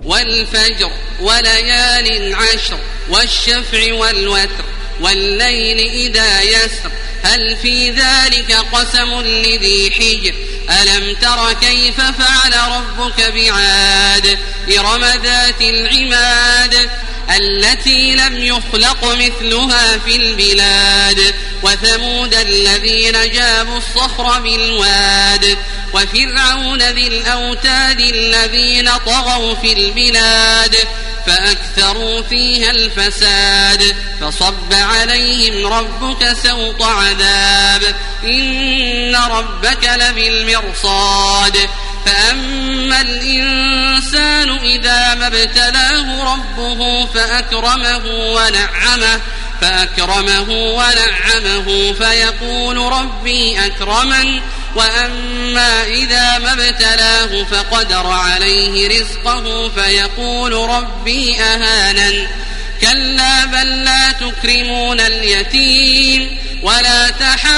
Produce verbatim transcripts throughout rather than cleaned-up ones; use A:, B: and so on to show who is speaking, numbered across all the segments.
A: والفجر وليال عشر والشفع والوتر والليل إذا يسر هل في ذلك قسم لذي حجر ألم تر كيف فعل ربك بعاد إرم ذات العماد التي لم يخلق مثلها في البلاد وثمود الذين جابوا الصخر بالواد وفرعون ذي الأوتاد الذين طغوا في البلاد فأكثروا فيها الفساد فصب عليهم ربك سوط عذاب إن ربك لبالمرصاد فأما الإنسان إذا ما ابتلاه ربه فأكرمه ونعمه فأكرمه ونعمه فيقول ربي أكرمن وأما إذا ما ابتلاه فقدر عليه رزقه فيقول ربي أهانن كلا بل لا تكرمون اليتيم ولا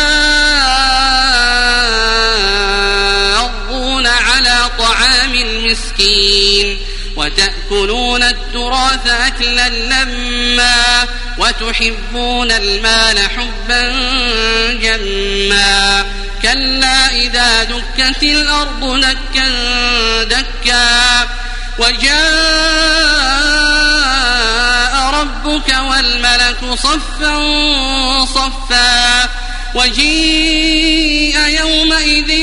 A: تحاضون على طعام المسكين وتأكلون التراث أكلا لما وتحبون المال حبا جما كلا إذا دكت الأرض دكا دكا وجاء ربك والملك صفا صفا وجيء يومئذ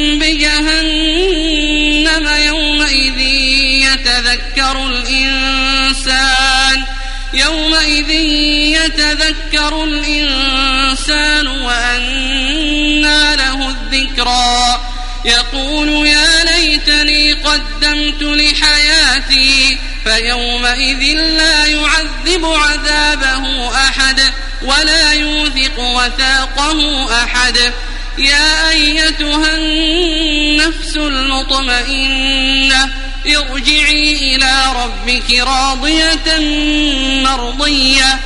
A: بجهنم يومئذ يتذكر الإنسان يومئذ يتذكر الإنسان وأنى له الذكرى يقول يا ليتني قدمت لحياتي فيومئذ لا يعذب عذابه أحد ولا يوثق وثاقه أحد يا أيتها النفس المطمئنة ارجعي إلى ربك راضية مرضية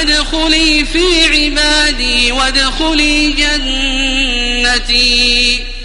A: فادخلي في عبادي وادخلي جنتي.